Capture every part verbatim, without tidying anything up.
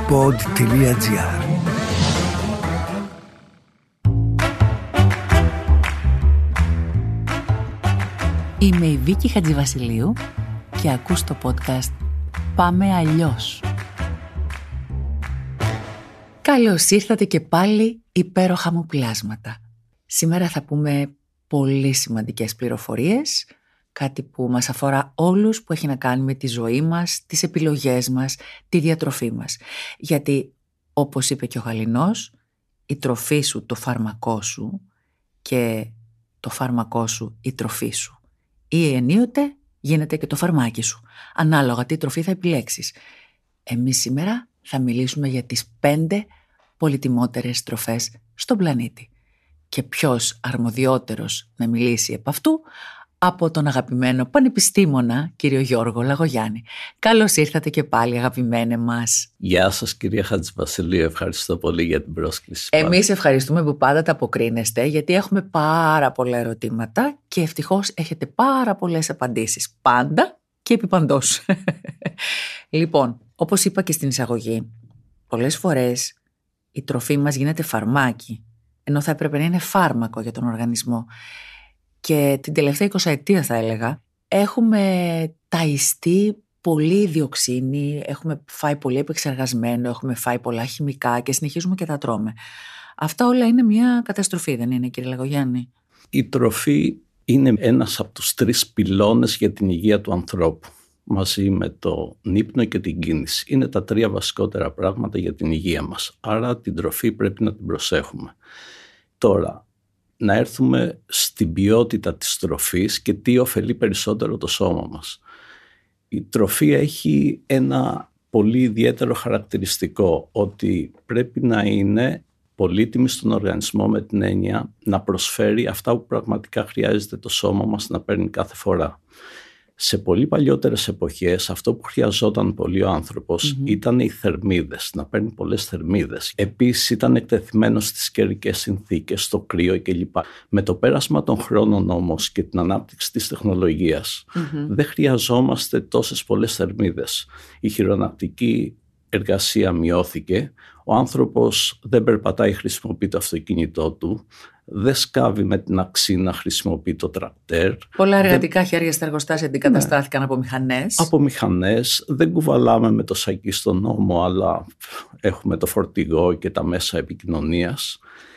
pod τελεία gr. Είμαι η Βίκη Χατζηβασιλείου και ακούς το podcast Πάμε Αλλιώς. Καλώς ήρθατε και πάλι, υπέροχα μου πλάσματα. Σήμερα θα πούμε πολύ σημαντικές πληροφορίες, κάτι που μας αφορά όλους, που έχει να κάνει με τη ζωή μας, τις επιλογές μας, τη διατροφή μας. Γιατί, όπως είπε και ο Γαληνός, η τροφή σου το φάρμακό σου και το φάρμακό σου η τροφή σου. Ή ενίοτε γίνεται και το φαρμάκι σου, ανάλογα τι τροφή θα επιλέξεις. Εμείς σήμερα θα μιλήσουμε για τις πέντε πολυτιμότερες τροφές στον πλανήτη. Και ποιος αρμοδιότερος να μιλήσει επ' αυτού από τον αγαπημένο πανεπιστήμονα κύριο Γιώργο Λαγογιάννη. Καλώς ήρθατε και πάλι, αγαπημένε μας. Γεια σας, κυρία Χατζηβασιλείου, ευχαριστώ πολύ για την πρόσκληση. Εμείς ευχαριστούμε που πάντα τα αποκρίνεστε, γιατί έχουμε πάρα πολλά ερωτήματα και ευτυχώς έχετε πάρα πολλές απαντήσεις. Πάντα και επί παντός. Λοιπόν, όπως είπα και στην εισαγωγή, πολλές φορές η τροφή μας γίνεται φαρμάκι, ενώ θα έπρεπε να είναι φάρμακο για τον οργανισμό. Και την τελευταία εικοσαετία θα έλεγα, έχουμε ταϊστεί πολύ διοξίνη, έχουμε φάει πολύ επεξεργασμένο, έχουμε φάει πολλά χημικά και συνεχίζουμε και τα τρώμε. Αυτά όλα είναι μια καταστροφή, δεν είναι, κύριε Λαγογιάννη? Η τροφή είναι ένας από τους τρεις πυλώνες για την υγεία του ανθρώπου, μαζί με το ύπνο και την κίνηση. Είναι τα τρία βασικότερα πράγματα για την υγεία μας. Άρα την τροφή πρέπει να την προσέχουμε. Τώρα, να έρθουμε στην ποιότητα της τροφής και τι ωφελεί περισσότερο το σώμα μας. Η τροφή έχει ένα πολύ ιδιαίτερο χαρακτηριστικό, ότι πρέπει να είναι πολύτιμη στον οργανισμό, με την έννοια να προσφέρει αυτά που πραγματικά χρειάζεται το σώμα μας να παίρνει κάθε φορά. Σε πολύ παλιότερες εποχές αυτό που χρειαζόταν πολύ ο άνθρωπος mm-hmm. ήταν οι θερμίδες, να παίρνει πολλές θερμίδες. Επίσης ήταν εκτεθειμένος στις καιρικές συνθήκες, στο κρύο κλπ. Με το πέρασμα των χρόνων όμως και την ανάπτυξη της τεχνολογίας mm-hmm. δεν χρειαζόμαστε τόσες πολλές θερμίδες. Η χειρονακτική εργασία μειώθηκε, ο άνθρωπος δεν περπατάει, χρησιμοποιεί το αυτοκίνητό του, δεν σκάβει με την αξίνα, χρησιμοποιεί το τρακτέρ. Πολλά εργατικά δεν... χέρια στα εργοστάσια αντικαταστάθηκαν ναι. από μηχανές. Από μηχανές, δεν κουβαλάμε με το σακί στον ώμο, αλλά έχουμε το φορτηγό και τα μέσα επικοινωνίας.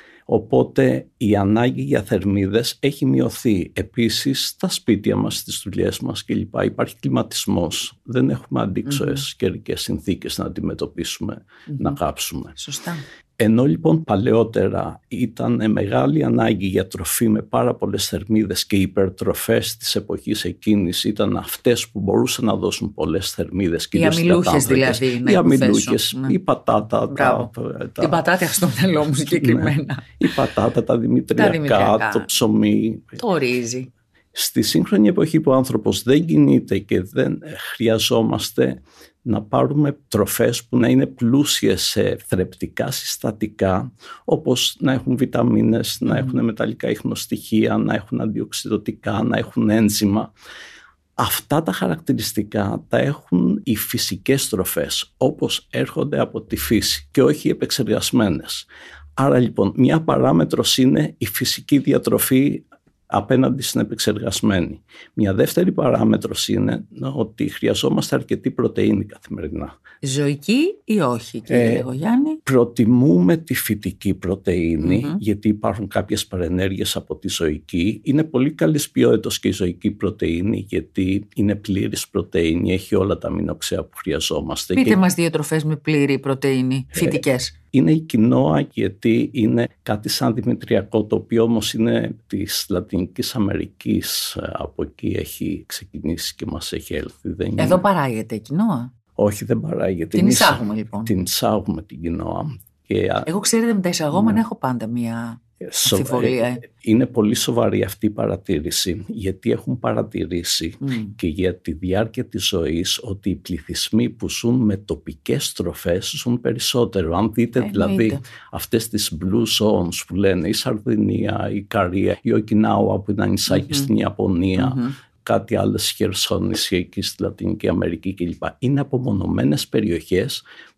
Οπότε η ανάγκη για θερμίδες έχει μειωθεί. Επίσης στα σπίτια μας, στις δουλειές μας κλπ. Υπάρχει κλιματισμός. Δεν έχουμε αντίξωες mm-hmm. καιρικές συνθήκες να αντιμετωπίσουμε, mm-hmm. να κάψουμε. Σωστά. Ενώ λοιπόν παλαιότερα ήταν μεγάλη ανάγκη για τροφή με πάρα πολλές θερμίδες και οι υπερτροφές της εποχής εκείνης ήταν αυτές που μπορούσαν να δώσουν πολλές θερμίδες. Οι αμυλούχες δηλαδή. Οι αμυλούχες, ναι. η πατάτα. Τα, τα, την πατάτα στο μυαλό μου συγκεκριμένα. Ναι. Η πατάτα, τα δημητριακά, τα δημητριακά, το ψωμί. Το ρύζι. Στη σύγχρονη εποχή που ο άνθρωπος δεν κινείται και δεν χρειαζόμαστε να πάρουμε τροφές που να είναι πλούσιες σε θρεπτικά συστατικά, όπως να έχουν βιταμίνες, mm. να έχουν μεταλλικά ιχνοστοιχεία, να έχουν αντιοξυδωτικά, να έχουν ένζημα. Αυτά τα χαρακτηριστικά τα έχουν οι φυσικές τροφές, όπως έρχονται από τη φύση και όχι επεξεργασμένες. Άρα λοιπόν μια παράμετρος είναι η φυσική διατροφή απέναντι στην επεξεργασμένη. Μια δεύτερη παράμετρος είναι ότι χρειαζόμαστε αρκετή πρωτεΐνη καθημερινά. Ζωική ή όχι, κύριε ε, Λαγογιάννη? Προτιμούμε τη φυτική πρωτεΐνη, mm-hmm. γιατί υπάρχουν κάποιες παρενέργειες από τη ζωική. Είναι πολύ καλής ποιότητας και η ζωική πρωτεΐνη, γιατί είναι πλήρης πρωτεΐνη, έχει όλα τα αμινοξέα που χρειαζόμαστε. Πείτε και... μας δύο τροφές με πλήρη πρωτεΐνη, φυτικές. Ε, είναι η κοινόα, γιατί είναι κάτι σαν δημητριακό, το οποίο όμως είναι της Λατινικής Αμερικής. Από εκεί έχει ξεκινήσει και μας έχει έλθει. Δεν Εδώ είναι... παράγεται κοινόα? Όχι, δεν παράγεται. Την εισάγουμε λοιπόν. Την εισάγουμε την κοινόα. Και... Εγώ ξέρετε με τα εισαγόμενα ναι. έχω πάντα μία αμφιβολία. Ε. Είναι πολύ σοβαρή αυτή η παρατήρηση, γιατί έχουν παρατηρήσει mm. και για τη διάρκεια της ζωής ότι οι πληθυσμοί που ζουν με τοπικές τροφές ζουν περισσότερο. Αν δείτε ε, δηλαδή είτε. αυτές τις blue zones που λένε, η Σαρδινία, η Καρία, η Οκινάουα που είναι νησάκι mm-hmm. στην Ιαπωνία, mm-hmm. κάτι άλλες χερσόνησια εκεί στη Λατινική Αμερική κλπ. Είναι απομονωμένες περιοχές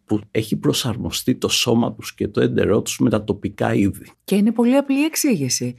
που έχει προσαρμοστεί το σώμα τους και το έντερό τους με τα τοπικά είδη. Και είναι πολύ απλή εξήγηση,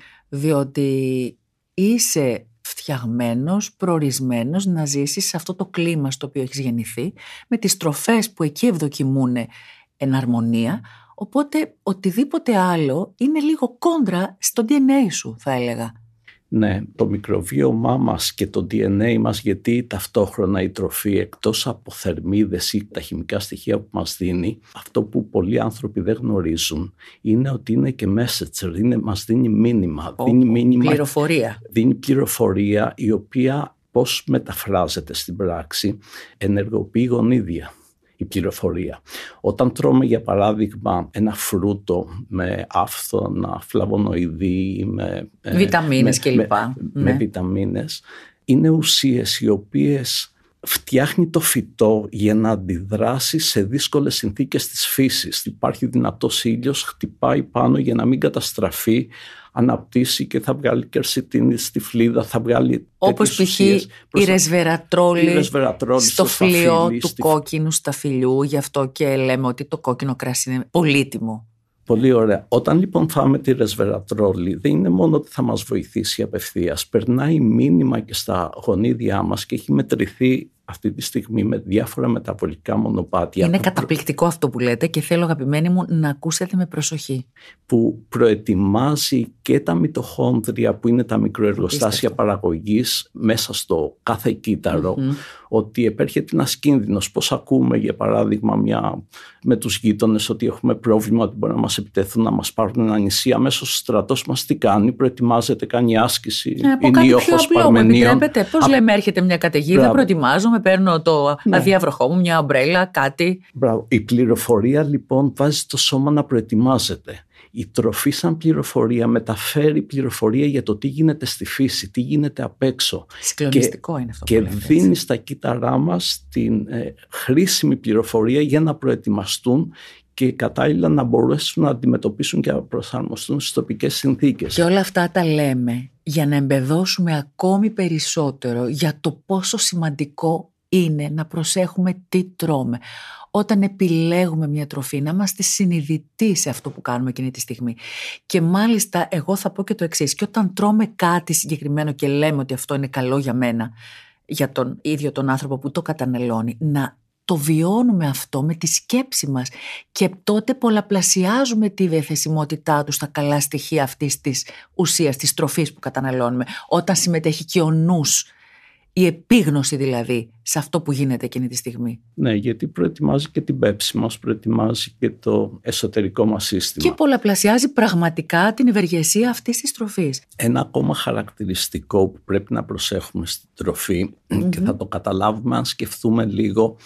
διότι είσαι φτιαγμένος, προορισμένος να ζήσεις σε αυτό το κλίμα στο οποίο έχεις γεννηθεί, με τις τροφές που εκεί ευδοκιμούν εν αρμονία, οπότε οτιδήποτε άλλο είναι λίγο κόντρα στο ντι εν έι σου, θα έλεγα. Ναι, το μικροβίωμά μας και το ντι εν έι μας, γιατί ταυτόχρονα η τροφή, εκτός από θερμίδες ή τα χημικά στοιχεία που μας δίνει, αυτό που πολλοί άνθρωποι δεν γνωρίζουν είναι ότι είναι και messenger, είναι, μας δίνει μήνυμα. Ο, δίνει μήνυμα, πληροφορία. Δίνει πληροφορία η οποία πώς μεταφράζεται στην πράξη, ενεργοποιεί γονίδια. Η πληροφορία. Όταν τρώμε για παράδειγμα ένα φρούτο με άφθονα, φλαβονοειδή, με βιταμίνες κλπ. Με, ναι. με βιταμίνες, είναι ουσίες οι οποίες φτιάχνει το φυτό για να αντιδράσει σε δύσκολες συνθήκες της φύσης. Υπάρχει δυνατός ήλιος, χτυπάει πάνω για να μην καταστραφεί, αναπτύσσει και θα βγάλει κερσιτίνη στη φλίδα, θα βγάλει όπως π.χ. η ρεσβερατρόλη στο φλοιό του στη... κόκκινου σταφυλιού, γι' αυτό και λέμε ότι το κόκκινο κρασί είναι πολύτιμο. Πολύ ωραία. Όταν λοιπόν φάμε τη ρεσβερατρόλη, δεν είναι μόνο ότι θα μας βοηθήσει απευθείας, περνάει μήνυμα και στα γονίδια μας και έχει μετρηθεί αυτή τη στιγμή με διάφορα μεταβολικά μονοπάτια. Είναι καταπληκτικό αυτό που λέτε και θέλω, αγαπημένοι μου, να ακούσετε με προσοχή. Που προετοιμάζει και τα μυτοχόνδρια που είναι τα μικροεργοστάσια παραγωγής μέσα στο κάθε κύτταρο, mm-hmm. ότι επέρχεται ένας κίνδυνος. Πώς ακούμε για παράδειγμα μια, με τους γείτονες ότι έχουμε πρόβλημα, ότι μπορεί να μας επιτεθούν, να μας πάρουν ένα νησί. Αμέσως ο στρατός μας τι κάνει, προετοιμάζεται, κάνει άσκηση, ε, είναι ήχος παρμενίων. Πώς Α... λέμε έρχεται μια καταιγίδα, Μπράβο. προετοιμάζομαι, παίρνω το ναι. αδιάβροχό μου, μια ομπρέλα, κάτι. Μπράβο. Η πληροφορία λοιπόν βάζει το σώμα να προετοιμάζεται. Η τροφή σαν πληροφορία μεταφέρει πληροφορία για το τι γίνεται στη φύση, τι γίνεται απ' έξω. Συγκλονιστικό και, είναι αυτό και που λέμε. Και δίνει στα κύτταρά μας την ε, χρήσιμη πληροφορία για να προετοιμαστούν και κατάλληλα να μπορέσουν να αντιμετωπίσουν και να προσαρμοστούν στις τοπικές συνθήκες. Και όλα αυτά τα λέμε για να εμπεδώσουμε ακόμη περισσότερο για το πόσο σημαντικό είναι να προσέχουμε τι τρώμε. Όταν επιλέγουμε μια τροφή, να είμαστε συνειδητοί σε αυτό που κάνουμε εκείνη τη στιγμή. Και μάλιστα εγώ θα πω και το εξής, και όταν τρώμε κάτι συγκεκριμένο και λέμε ότι αυτό είναι καλό για μένα, για τον ίδιο τον άνθρωπο που το καταναλώνει, να το βιώνουμε αυτό με τη σκέψη μας και τότε πολλαπλασιάζουμε τη διαθεσιμότητά του στα καλά στοιχεία αυτής της ουσίας, της τροφής που καταναλώνουμε, όταν συμμετέχει και ο νους, η επίγνωση δηλαδή σε αυτό που γίνεται εκείνη τη στιγμή. Ναι, γιατί προετοιμάζει και την πέψη μας, προετοιμάζει και το εσωτερικό μας σύστημα. Και πολλαπλασιάζει πραγματικά την ευεργεσία αυτής της τροφής. Ένα ακόμα χαρακτηριστικό που πρέπει να προσέχουμε στην τροφή mm-hmm. και θα το καταλάβουμε αν σκεφτούμε λίγο,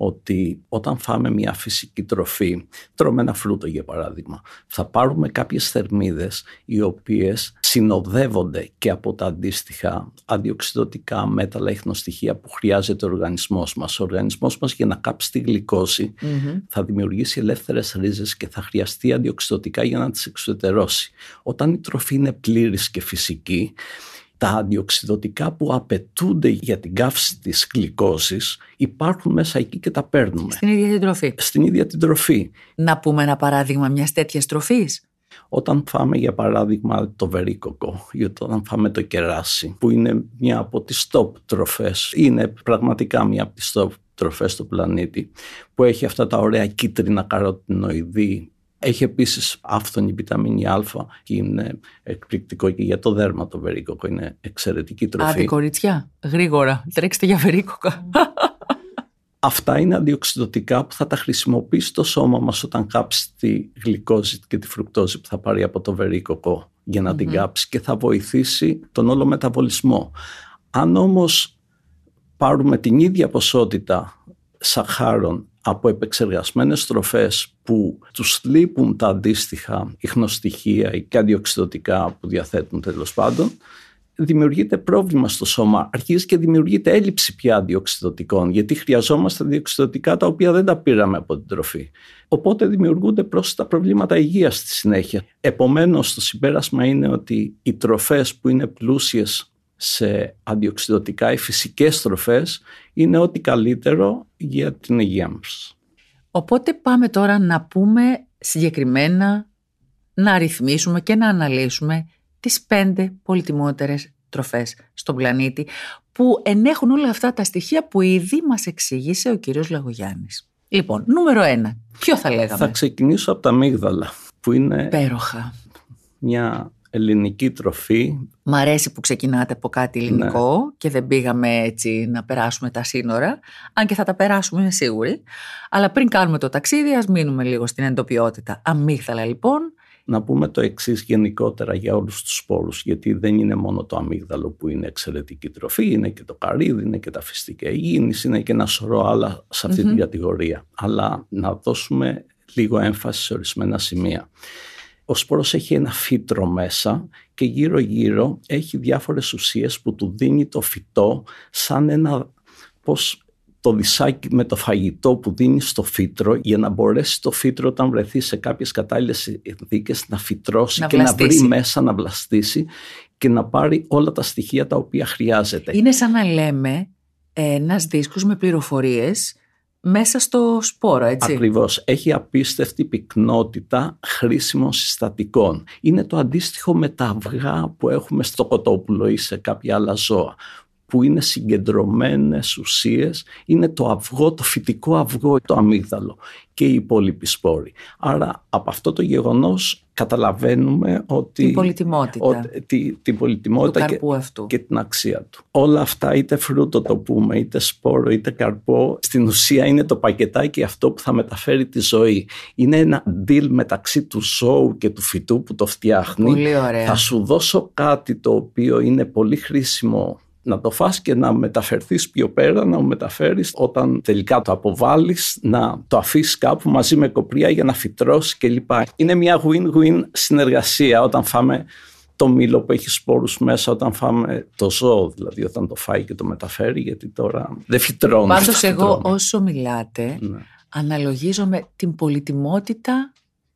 ότι όταν φάμε μια φυσική τροφή, τρώμε ένα φρούτο για παράδειγμα, θα πάρουμε κάποιες θερμίδες οι οποίες συνοδεύονται και από τα αντίστοιχα αντιοξυδωτικά μέταλλα ιχνοστοιχεία που χρειάζεται ο οργανισμός μας. Ο οργανισμός μας για να κάψει τη γλυκόση mm-hmm. θα δημιουργήσει ελεύθερες ρίζες και θα χρειαστεί αντιοξυδωτικά για να τις εξουδετερώσει. Όταν η τροφή είναι πλήρης και φυσική, τα αντιοξυδωτικά που απαιτούνται για την καύση της γλυκόσης υπάρχουν μέσα εκεί και τα παίρνουμε. Στην ίδια την τροφή. Στην ίδια την τροφή. Να πούμε ένα παράδειγμα μιας τέτοιας τροφής. Όταν φάμε για παράδειγμα το βερίκοκο ή όταν φάμε το κεράσι, που είναι μια από τις top τροφές, είναι πραγματικά μια από τις top τροφές του πλανήτη, που έχει αυτά τα ωραία κίτρινα καροτινοειδή. Έχει επίσης άφθονη βιταμίνη Α και είναι εκπληκτικό και για το δέρμα το βερίκοκο, είναι εξαιρετική τροφή. Άντε κορίτσια, γρήγορα, τρέξτε για βερίκοκα. Αυτά είναι αντιοξυδωτικά που θα τα χρησιμοποιήσει το σώμα μας όταν κάψει τη γλυκόζη και τη φρουκτόζη που θα πάρει από το βερίκοκο για να mm-hmm. την κάψει και θα βοηθήσει τον όλο μεταβολισμό. Αν όμως πάρουμε την ίδια ποσότητα σαχάρων από επεξεργασμένες τροφές που τους λείπουν τα αντίστοιχα ιχνοστοιχεία και αντιοξυδωτικά που διαθέτουν τέλος πάντων, δημιουργείται πρόβλημα στο σώμα. Αρχίζει και δημιουργείται έλλειψη πια αντιοξυδωτικών, γιατί χρειαζόμαστε αντιοξυδωτικά τα οποία δεν τα πήραμε από την τροφή. Οπότε δημιουργούνται πρόσθετα προβλήματα υγείας στη συνέχεια. Επομένως, το συμπέρασμα είναι ότι οι τροφές που είναι πλούσιες σε αντιοξυδωτικά, οι φυσικές τροφές, είναι ό,τι καλύτερο για την υγεία μας. Οπότε πάμε τώρα να πούμε συγκεκριμένα, να αριθμίσουμε και να αναλύσουμε τις πέντε πολυτιμότερες τροφές στον πλανήτη που ενέχουν όλα αυτά τα στοιχεία που ήδη μας εξήγησε ο κύριος Λαγογιάννης. Λοιπόν, νούμερο ένα. Ποιο θα λέγαμε? Θα ξεκινήσω από τα αμύγδαλα, που είναι υπέροχα. Μια ελληνική τροφή. Μ' αρέσει που ξεκινάτε από κάτι ελληνικό, ναι, και δεν πήγαμε έτσι να περάσουμε τα σύνορα, αν και θα τα περάσουμε, είμαι σίγουρη. Αλλά πριν κάνουμε το ταξίδι, ας μείνουμε λίγο στην εντοπιότητα. Αμύγδαλα λοιπόν. Να πούμε το εξής γενικότερα για όλους τους σπόρους, γιατί δεν είναι μόνο το αμύγδαλο που είναι εξαιρετική τροφή, είναι και το καρύδι, είναι και τα φυστικά υγιεινής, είναι και ένα σωρό άλλα σε αυτή mm-hmm. την κατηγορία. Αλλά να δώσουμε λίγο έμφαση σε ορισμένα σημεία. Ο σπόρος έχει ένα φύτρο μέσα και γύρω γύρω έχει διάφορες ουσίες που του δίνει το φυτό σαν ένα, πώς, το δισάκι με το φαγητό που δίνει στο φύτρο για να μπορέσει το φύτρο όταν βρεθεί σε κάποιες κατάλληλες συνθήκες να φυτρώσει να και βλαστήσει. Να βρει μέσα να βλαστήσει και να πάρει όλα τα στοιχεία τα οποία χρειάζεται. Είναι σαν να λέμε ένας δίσκος με πληροφορίες μέσα στο σπόρο, έτσι. Ακριβώς. Έχει απίστευτη πυκνότητα χρήσιμων συστατικών. Είναι το αντίστοιχο με τα αυγά που έχουμε στο κοτόπουλο ή σε κάποια άλλα ζώα, που είναι συγκεντρωμένες ουσίες. Είναι το αυγό, το φυτικό αυγό, το αμύγδαλο και οι υπόλοιποι σπόροι. Άρα από αυτό το γεγονός καταλαβαίνουμε ότι την πολυτιμότητα, ότι, τη, την πολυτιμότητα και, και την αξία του. Όλα αυτά, είτε φρούτο το πούμε, είτε σπόρο, είτε καρπό, στην ουσία είναι το πακετάκι αυτό που θα μεταφέρει τη ζωή. Είναι ένα deal μεταξύ του ζώου και του φυτού που το φτιάχνει. Πολύ ωραία. Θα σου δώσω κάτι το οποίο είναι πολύ χρήσιμο να το φας και να μεταφερθείς πιο πέρα, να μεταφέρεις όταν τελικά το αποβάλεις, να το αφήσεις κάπου μαζί με κοπριά για να φυτρώσει κλπ. Είναι μια win-win συνεργασία όταν φάμε το μήλο που έχει σπόρους μέσα, όταν φάμε το ζώο, δηλαδή όταν το φάει και το μεταφέρει, γιατί τώρα δεν φυτρώνει. Πάντως εγώ όσο μιλάτε, ναι, αναλογίζομαι την πολυτιμότητα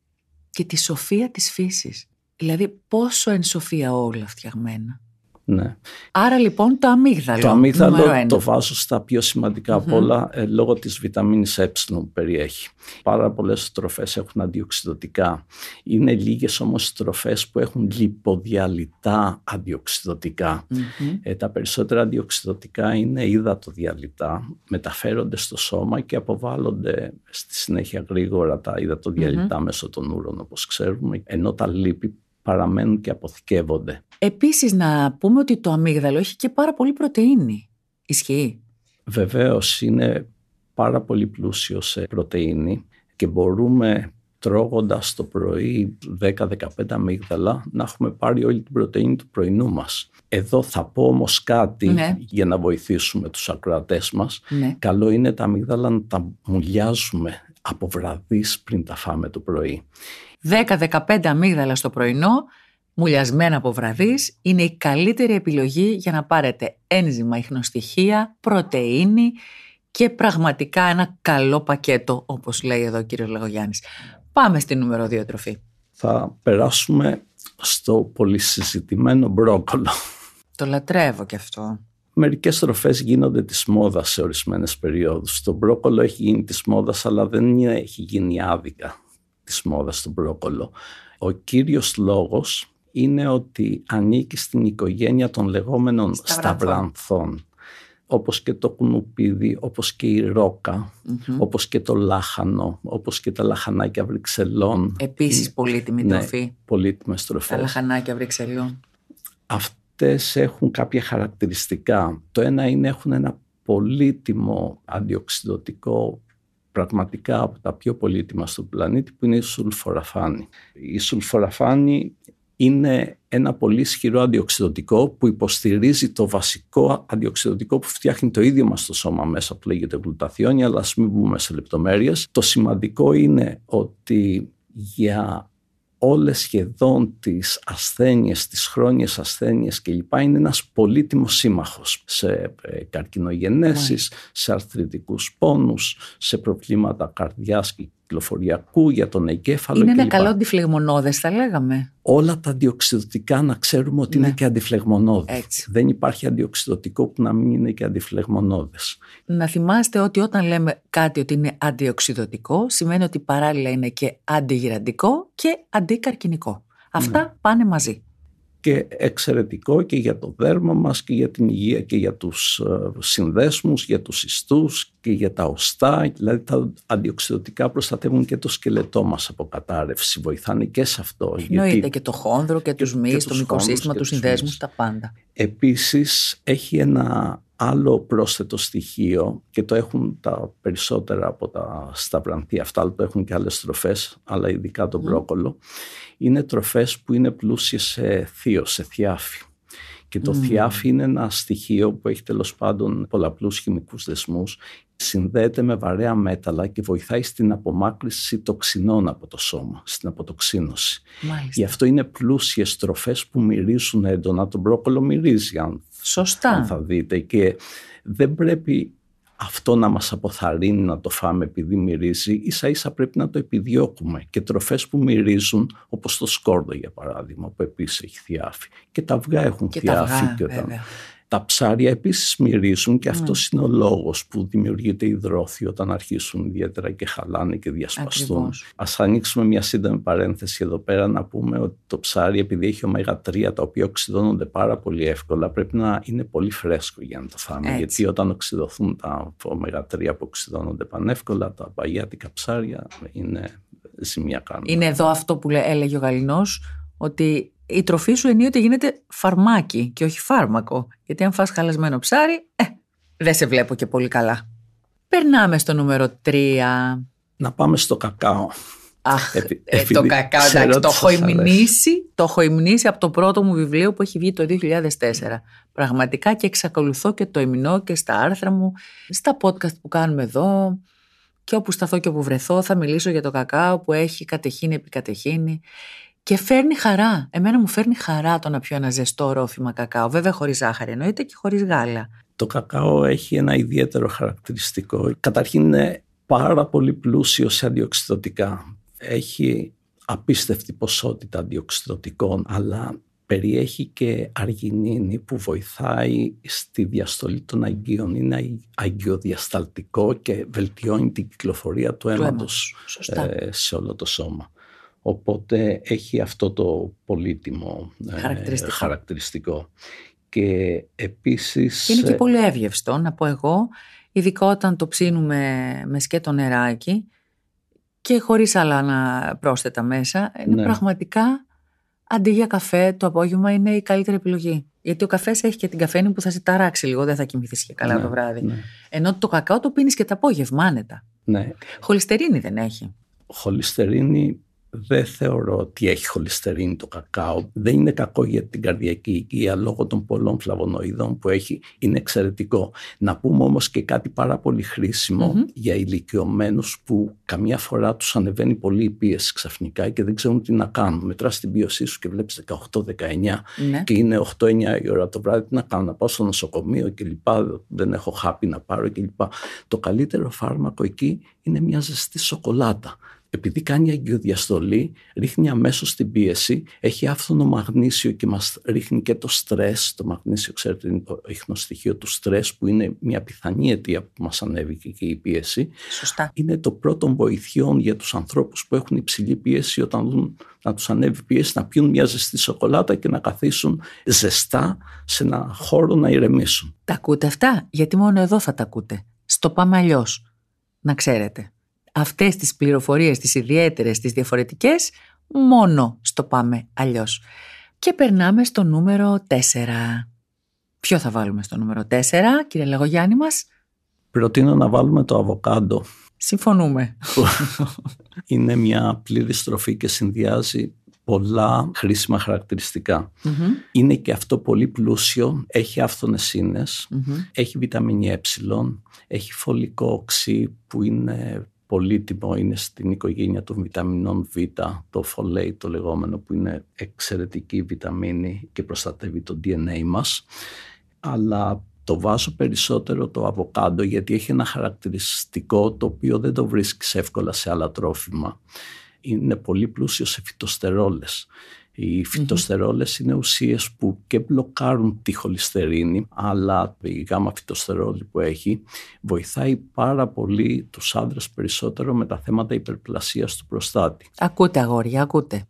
και τη σοφία της φύσης. Δηλαδή πόσο εν σοφία όλα φτιαγμένα. Ναι. Άρα λοιπόν το αμύγδαλο. Το αμύγδαλο το βάζω στα πιο σημαντικά mm-hmm. από όλα ε, λόγω της βιταμίνης ε που περιέχει. Πάρα πολλές τροφές έχουν αντιοξυδωτικά. Είναι λίγες όμως τροφές που έχουν λιποδιαλυτά αντιοξυδωτικά. Mm-hmm. Ε, τα περισσότερα αντιοξυδωτικά είναι υδατοδιαλυτά, μεταφέρονται στο σώμα και αποβάλλονται στη συνέχεια γρήγορα τα υδατοδιαλυτά mm-hmm. μέσω των ούρων όπως ξέρουμε, ενώ τα λίπη παραμένουν και αποθηκεύονται. Επίσης να πούμε ότι το αμύγδαλο έχει και πάρα πολύ πρωτεΐνη. Ισχύει? Βεβαίως, είναι πάρα πολύ πλούσιο σε πρωτεΐνη και μπορούμε τρώγοντας το πρωί δέκα με δεκαπέντε αμύγδαλα να έχουμε πάρει όλη την πρωτεΐνη του πρωινού μας. Εδώ θα πω όμως κάτι ναι. για να βοηθήσουμε τους ακροατές μας. Ναι. Καλό είναι τα αμύγδαλα να τα μουλιάζουμε από βραδείς πριν τα φάμε το πρωί. δέκα με δεκαπέντε αμύγδαλα στο πρωινό, μουλιασμένα από βραδείς, είναι η καλύτερη επιλογή για να πάρετε ένζημα, ιχνοστοιχεία, πρωτεΐνη και πραγματικά ένα καλό πακέτο, όπως λέει εδώ ο κύριος Λαγογιάννης. Πάμε στη νούμερο δύο τροφή. Θα περάσουμε στο πολυσυζητημένο μπρόκολο. Το λατρεύω κι αυτό. Μερικές τροφές γίνονται της μόδας σε ορισμένες περιόδους. Το μπρόκολο έχει γίνει της μόδας, αλλά δεν έχει γίνει άδικα της μόδας το μπρόκολο. Ο κύριος λόγος είναι ότι ανήκει στην οικογένεια των λεγόμενων σταυρανθών, όπως και το κουνουπίδι, όπως και η ρόκα, mm-hmm. όπως και το λάχανο, όπως και τα λαχανάκια Βρυξελών. Επίσης πολύτιμη τροφή. Ναι, πολύτιμες τροφές. Τα λαχανάκια Βρυξελών. Αυτές έχουν κάποια χαρακτηριστικά. Το ένα είναι έχουν ένα πολύτιμο αντιοξυδωτικό, πραγματικά από τα πιο πολύτιμα στον πλανήτη, που είναι η σουλφοραφάνη. Η σουλφοραφάνη είναι ένα πολύ ισχυρό αντιοξυδωτικό που υποστηρίζει το βασικό αντιοξυδωτικό που φτιάχνει το ίδιο μας το σώμα μέσα, που λέγεται γλουταθιόνη, αλλά ας μην μπούμε σε λεπτομέρειες. Το σημαντικό είναι ότι για όλες σχεδόν τις ασθένειες, τις χρόνιες ασθένειες κλπ. Είναι ένας πολύτιμος σύμμαχος σε καρκινογενέσεις, yeah. σε αρθριτικούς πόνους, σε προβλήματα καρδιάς κυκλοφοριακού, για τον εγκέφαλο. Είναι κλπ. ένα καλό αντιφλεγμονώδες, θα λέγαμε. Όλα τα αντιοξυδωτικά να ξέρουμε ότι Ναι. είναι και αντιφλεγμονώδη. Έτσι. Δεν υπάρχει αντιοξυδωτικό που να μην είναι και αντιφλεγμονώδες. Να θυμάστε ότι όταν λέμε κάτι ότι είναι αντιοξυδωτικό, σημαίνει ότι παράλληλα είναι και αντιγυραντικό και αντικαρκινικό. Αυτά Ναι. πάνε μαζί. Και εξαιρετικό και για το δέρμα μας και για την υγεία και για τους ε, συνδέσμους, για τους ιστούς και για τα οστά. Δηλαδή τα αντιοξυδωτικά προστατεύουν και το σκελετό μας από κατάρρευση, βοηθάνε και σε αυτό. Εννοείται γιατί... και το χόνδρο και, και τους μυς, το μικροσύστημα, τους συνδέσμους, τα πάντα. Επίσης έχει ένα άλλο πρόσθετο στοιχείο και το έχουν τα περισσότερα από τα σταυραντή, αυτά το έχουν και άλλες τροφές, αλλά ειδικά το mm. μπρόκολο. Είναι τροφές που είναι πλούσιες σε θείο, σε θιάφη. Και το mm. θιάφι είναι ένα στοιχείο που έχει τέλος πάντων πολλαπλούς χημικούς δεσμούς, συνδέεται με βαρέα μέταλλα και βοηθάει στην απομάκρυνση τοξινών από το σώμα, στην αποτοξίνωση. Μάλιστα. Γι' αυτό είναι πλούσιες τροφές που μυρίζουν έντονα. Το μπρόκολο μυρίζει, αν, Σωστά. αν θα δείτε. Και δεν πρέπει αυτό να μας αποθαρρύνει να το φάμε επειδή μυρίζει. Ίσα ίσα πρέπει να το επιδιώκουμε. Και τροφές που μυρίζουν, όπως το σκόρδο για παράδειγμα, που επίσης έχει θιάφη. Και τα αυγά έχουν και θιάφη. Τα, και αυγά, όταν... τα ψάρια επίσης μυρίζουν και αυτός mm. είναι ο λόγος που δημιουργείται υδρόθυο όταν αρχίσουν ιδιαίτερα και χαλάνε και διασπαστούν. Ακριβώς. Ας ανοίξουμε μια σύντομη παρένθεση εδώ πέρα να πούμε ότι το ψάρι, επειδή έχει ωμέγα τρία τα οποία οξυδώνονται πάρα πολύ εύκολα, πρέπει να είναι πολύ φρέσκο για να το φάμε. Έτσι. Γιατί όταν οξυδωθούν τα ωμέγα τρία που οξυδώνονται πανεύκολα, τα παγιάτικα ψάρια είναι ζημιά κάνουν. Είναι εδώ αυτό που έλεγε ο Γαληνός, ότι η τροφή σου ενίοτε γίνεται φαρμάκι και όχι φάρμακο. Γιατί αν φας χαλασμένο ψάρι, ε, δεν σε βλέπω και πολύ καλά. Περνάμε στο νούμερο τρία. Να πάμε στο κακάο. Αχ, Επί, ε, το κακάο, εντάξει, το έχω υμνήσει, το έχω υμνήσει από το πρώτο μου βιβλίο που έχει βγει το δύο χιλιάδες τέσσερα. Πραγματικά και εξακολουθώ και το υμνώ και στα άρθρα μου, στα podcast που κάνουμε εδώ και όπου σταθώ και όπου βρεθώ θα μιλήσω για το κακάο που έχει κατεχύνει επί κατεχύνει. Και φέρνει χαρά. Εμένα μου φέρνει χαρά το να πιω ένα ζεστό ρόφημα κακάο. Βέβαια χωρίς ζάχαρη εννοείται και χωρίς γάλα. Το κακάο έχει ένα ιδιαίτερο χαρακτηριστικό. Καταρχήν είναι πάρα πολύ πλούσιο σε αντιοξυδωτικά. Έχει απίστευτη ποσότητα αντιοξυδωτικών, αλλά περιέχει και αργινίνη που βοηθάει στη διαστολή των αγκίων. Είναι αγκιοδιασταλτικό και βελτιώνει την κυκλοφορία του αίματος ε, σε όλο το σώμα. Οπότε έχει αυτό το πολύτιμο χαρακτηριστικό. Ε, χαρακτηριστικό. Και επίσης... Και είναι και πολύ εύγευστο, να πω εγώ, ειδικά όταν το ψήνουμε με σκέτο νεράκι και χωρίς άλλα να πρόσθετα μέσα. Είναι ναι. πραγματικά, αντί για καφέ, το απόγευμα είναι η καλύτερη επιλογή. Γιατί ο καφές έχει και την καφέινη που θα σε ταράξει λίγο, δεν θα κοιμηθείς και καλά ναι, το βράδυ. Ναι. Ενώ το κακάο το πίνεις και το απόγευμα άνετα. Ναι. Χολυστερίνη δεν έχει. Χολυστερίνη... Δεν θεωρώ ότι έχει χολυστερίνη το κακάο. Δεν είναι κακό για την καρδιακή υγεία λόγω των πολλών φλαβονοειδών που έχει. Είναι εξαιρετικό. Να πούμε όμως και κάτι πάρα πολύ χρήσιμο mm-hmm. για ηλικιωμένους που καμιά φορά τους ανεβαίνει πολύ η πίεση ξαφνικά και δεν ξέρουν τι να κάνουν. Μετράς την πίεσή σου και βλέπεις δεκαοκτώ δεκαεννιά mm-hmm. και είναι οκτώ εννιά η ώρα το βράδυ. Τι να κάνω, να πάω στο νοσοκομείο κλπ. Δεν έχω χάπι να πάρω κλπ. Το καλύτερο φάρμακο εκεί είναι μια ζεστή σοκολάτα. Επειδή κάνει αγκιοδιαστολή, ρίχνει αμέσως την πίεση, έχει άφθονο μαγνήσιο και μας ρίχνει και το στρες. Το μαγνήσιο, ξέρετε, είναι το ίχνο στοιχείο του στρες που είναι μια πιθανή αιτία που μας ανέβηκε και η πίεση. Σωστά. Είναι το πρώτο βοηθειών για τους ανθρώπους που έχουν υψηλή πίεση όταν δουν να τους ανέβει πίεση, να πιούν μια ζεστή σοκολάτα και να καθίσουν ζεστά σε ένα χώρο να ηρεμήσουν. Τα ακούτε αυτά? Γιατί μόνο εδώ θα τα ακούτε. Στο Πάμε Αλλιώς. Να ξέρετε. Αυτές τις πληροφορίες, τις ιδιαίτερες, τις διαφορετικές, μόνο στο Πάμε Αλλιώς. Και περνάμε στο νούμερο τέσσερα. Ποιο θα βάλουμε στο νούμερο τέσσερα, κύριε Λαγογιάννη μας? Προτείνω να βάλουμε το αβοκάντο. Συμφωνούμε. Είναι μια πλήρη τροφή και συνδυάζει πολλά χρήσιμα χαρακτηριστικά. Mm-hmm. Είναι και αυτό πολύ πλούσιο, έχει άφθονες ίνες, mm-hmm. έχει βιταμίνη Ε, έχει φωλικό οξύ που είναι πολύτιμο, είναι στην οικογένεια των βιταμινών Β, το φολέι το λεγόμενο που είναι εξαιρετική βιταμίνη και προστατεύει το ντι εν έι μας. Αλλά Το βάζω περισσότερο το αβοκάντο γιατί έχει ένα χαρακτηριστικό το οποίο δεν το βρίσκεις εύκολα σε άλλα τρόφιμα. Είναι πολύ πλούσιο σε φυτοστερόλες. Οι φυτοστερόλες mm-hmm. είναι ουσίες που και μπλοκάρουν τη χολυστερίνη, αλλά η γάμα φυτοστερόλη που έχει βοηθάει πάρα πολύ τους άντρες περισσότερο με τα θέματα υπερπλασίας του προστάτη. Ακούτε αγόρια, ακούτε.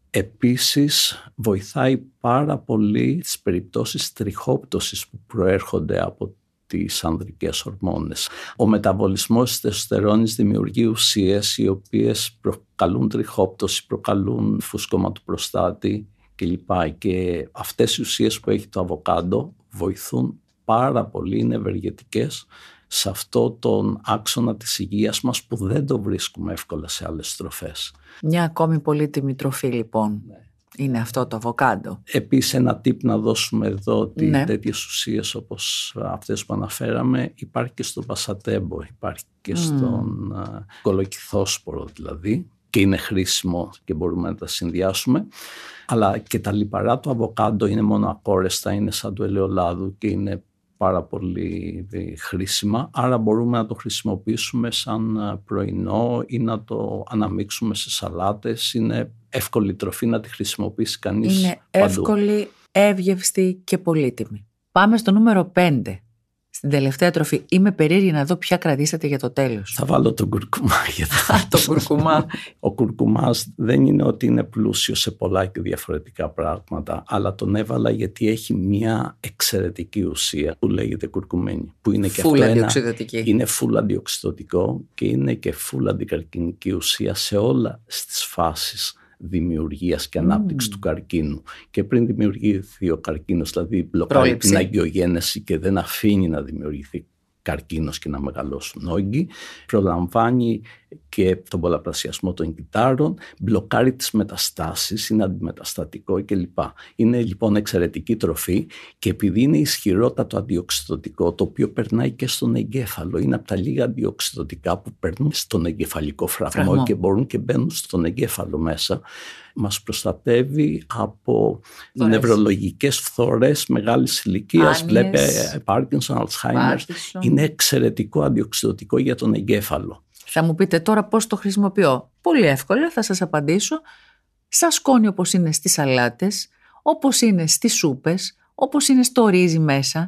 Επίσης βοηθάει πάρα πολύ στις περιπτώσεις τριχόπτωσης που προέρχονται από τις ανδρικές ορμόνες. Ο μεταβολισμός της τεστοστερόνης δημιουργεί ουσίες οι οποίες προκαλούν τριχόπτωση, προκαλούν φούσκωμα του προστάτη κλπ. Και αυτές οι ουσίες που έχει το αβοκάντο βοηθούν πάρα πολύ, είναι ευεργετικές σε αυτό τον άξονα της υγείας μας που δεν το βρίσκουμε εύκολα σε άλλες τροφές. Μια ακόμη πολύτιμη τροφή λοιπόν. Ναι. Είναι αυτό το αβοκάντο. Επίσης ένα tip να δώσουμε εδώ ότι ναι. τέτοιες ουσίες όπως αυτές που αναφέραμε υπάρχει και στο βασατέμπο, υπάρχει και mm. στον uh, κολοκυθόσπορο δηλαδή και είναι χρήσιμο και μπορούμε να τα συνδυάσουμε. Αλλά και τα λιπαρά του αβοκάντο είναι μόνο ακόρεστα, είναι σαν του ελαιολάδου και είναι πάρα πολύ χρήσιμα, άρα μπορούμε να το χρησιμοποιήσουμε σαν πρωινό ή να το αναμίξουμε σε σαλάτες. Είναι εύκολη τροφή να τη χρησιμοποιήσει κανείς είναι παντού. Εύκολη, εύγευστη και πολύτιμη. Πάμε στο νούμερο πέντε. Στην τελευταία τροφή. Είμαι περίεργη να δω ποια κρατήσατε για το τέλος. Θα βάλω τον κουρκουμά για το κουρκουμά. Ο κουρκουμάς δεν είναι ότι είναι πλούσιο σε πολλά και διαφορετικά πράγματα, αλλά τον έβαλα γιατί έχει μια εξαιρετική ουσία που λέγεται κουρκουμένη. Που είναι και φουλ αυτό αντιοξυδοτική. Ένα, είναι φουλ αντιοξυδοτικό και είναι και φουλ αντικαρκινική ουσία σε όλα στις φάσεις δημιουργίας και ανάπτυξης mm. του καρκίνου. Και πριν δημιουργηθεί ο καρκίνος, δηλαδή μπλοκάρει την αγκιογένεση και δεν αφήνει να δημιουργηθεί καρκίνος και να μεγαλώσουν όγκοι, προλαμβάνει και τον πολλαπλασιασμό των κυτάρων, μπλοκάρει τις μεταστάσεις, είναι αντιμεταστατικό κλπ. Είναι λοιπόν εξαιρετική τροφή και επειδή είναι ισχυρότατο αντιοξυδοτικό, το οποίο περνάει και στον εγκέφαλο, είναι από τα λίγα αντιοξυδοτικά που περνούν στον εγκεφαλικό φραγμό, φραγμό. και μπορούν και μπαίνουν στον εγκέφαλο μέσα, μας προστατεύει από φθορές. Νευρολογικές φθορές μεγάλης ηλικίας, βλέπε Πάρκινσον, Αλτσχάιμερ, είναι εξαιρετικό αντιοξυδοτικό για τον εγκέφαλο. Θα μου πείτε τώρα πώς το χρησιμοποιώ. Πολύ εύκολα, θα σας απαντήσω. Σαν σκόνη όπως είναι στις σαλάτες, όπως είναι στις σούπες, όπως είναι στο ρύζι μέσα,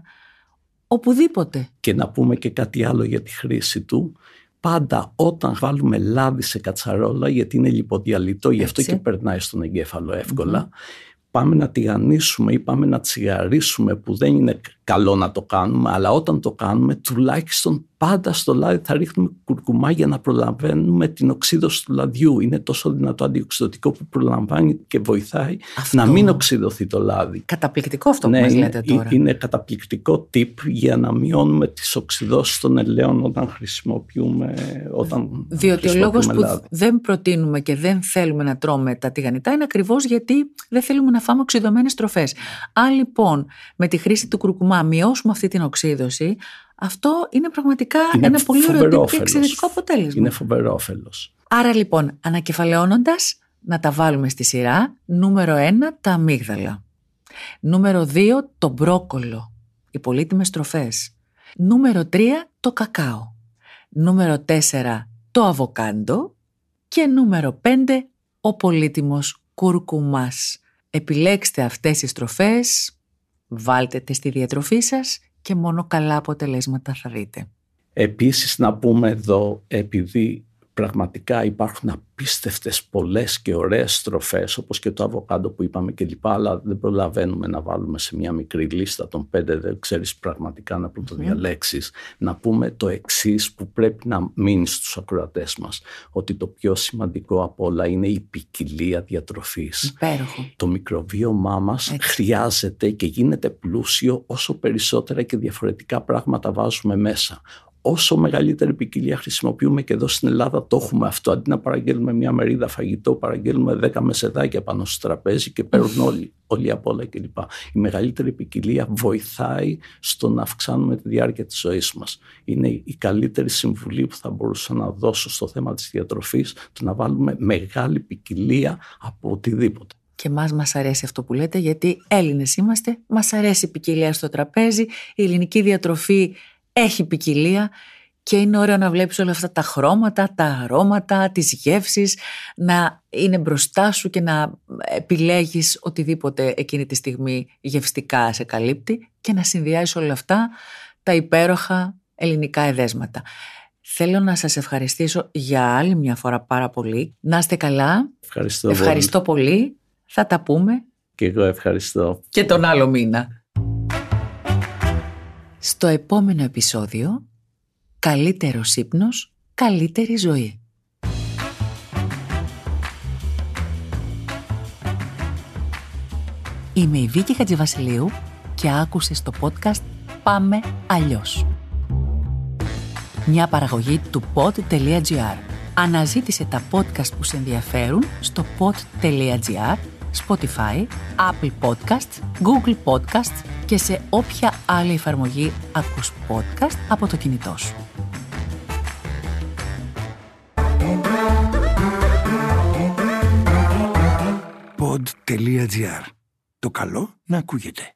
οπουδήποτε. Και να πούμε και κάτι άλλο για τη χρήση του. Πάντα όταν βάλουμε λάδι σε κατσαρόλα, γιατί είναι λιποδιαλυτό, γι' αυτό και περνάει στον εγκέφαλο εύκολα, mm-hmm. πάμε να τηγανίσουμε ή πάμε να τσιγαρίσουμε, που δεν είναι καλό να το κάνουμε, αλλά όταν το κάνουμε τουλάχιστον πάντα στο λάδι θα ρίχνουμε κουρκουμά για να προλαβαίνουμε την οξύδωση του λαδιού. Είναι τόσο δυνατό αντιοξυδοτικό που προλαμβάνει και βοηθάει αυτό. Να μην οξυδωθεί το λάδι. Καταπληκτικό αυτό ναι, που μας λέτε τώρα. Είναι καταπληκτικό tip για να μειώνουμε τις οξυδώσεις των ελαίων όταν χρησιμοποιούμε όταν Διότι ο λόγος που λάδι. δεν προτείνουμε και δεν θέλουμε να τρώμε τα τηγανιτά είναι ακριβώς γιατί δεν θέλουμε να φάμε οξυδωμένες τροφές. Αν λοιπόν με τη χρήση του κουρκουμά μειώσουμε αυτή την οξύδωση, αυτό είναι πραγματικά είναι ένα πολύ ωραίο και εξαιρετικό αποτέλεσμα. Είναι φοβερό όφελος. Άρα λοιπόν, ανακεφαλαιώνοντας, να τα βάλουμε στη σειρά. Νούμερο ένα, τα αμύγδαλα. Νούμερο δύο, το μπρόκολο, οι πολύτιμες τροφές. Νούμερο τρία, το κακάο. Νούμερο τέσσερα, το αβοκάντο. Και νούμερο πέντε, ο πολύτιμος κουρκουμάς. Επιλέξτε αυτές τις τροφές, βάλτε τις στη διατροφή σας και μόνο καλά αποτελέσματα θα δείτε. Επίσης να πούμε εδώ, επειδή πραγματικά υπάρχουν απίστευτες πολλές και ωραίες τροφές, όπως και το αβοκάντο που είπαμε και λοιπά, αλλά δεν προλαβαίνουμε να βάλουμε σε μια μικρή λίστα των πέντε, δεν ξέρεις πραγματικά να το διαλέξεις. Mm. Να πούμε το εξής που πρέπει να μείνει στους ακροατές μας, ότι το πιο σημαντικό από όλα είναι η ποικιλία διατροφής. Υπέροχο. Το μικροβίωμά μας Έτσι. χρειάζεται και γίνεται πλούσιο όσο περισσότερα και διαφορετικά πράγματα βάζουμε μέσα. Όσο μεγαλύτερη ποικιλία χρησιμοποιούμε, και εδώ στην Ελλάδα το έχουμε αυτό. Αντί να παραγγέλνουμε μια μερίδα φαγητό, παραγγέλνουμε δέκα μεσεδάκια πάνω στο τραπέζι και παίρνουν όλοι, όλοι απ' όλα κλπ. Η μεγαλύτερη ποικιλία βοηθάει στο να αυξάνουμε τη διάρκεια της ζωής μας. Είναι η καλύτερη συμβουλή που θα μπορούσα να δώσω στο θέμα της διατροφής, το να βάλουμε μεγάλη ποικιλία από οτιδήποτε. Και μας μας αρέσει αυτό που λέτε, γιατί Έλληνες είμαστε, μας αρέσει η ποικιλία στο τραπέζι, η ελληνική διατροφή έχει ποικιλία και είναι ωραίο να βλέπεις όλα αυτά τα χρώματα, τα αρώματα, τις γεύσεις, να είναι μπροστά σου και να επιλέγεις οτιδήποτε εκείνη τη στιγμή γευστικά σε καλύπτει και να συνδυάζεις όλα αυτά τα υπέροχα ελληνικά εδέσματα. Θέλω να σας ευχαριστήσω για άλλη μια φορά πάρα πολύ. Να είστε καλά. Ευχαριστώ, ευχαριστώ πολύ. πολύ. Θα τα πούμε. Και εγώ ευχαριστώ. Και τον άλλο μήνα. Στο επόμενο επεισόδιο, καλύτερος ύπνος, καλύτερη ζωή. Είμαι η Βίκη Χατζηβασιλείου και άκουσες το podcast «Πάμε αλλιώς». Μια παραγωγή του pod.gr. Αναζήτησε τα podcast που σε ενδιαφέρουν στο pod.gr, Spotify, Apple Podcasts, Google Podcasts και σε όποια άλλη εφαρμογή ακούς podcast από το κινητό σου. pod.gr. Το καλό να ακούγεται.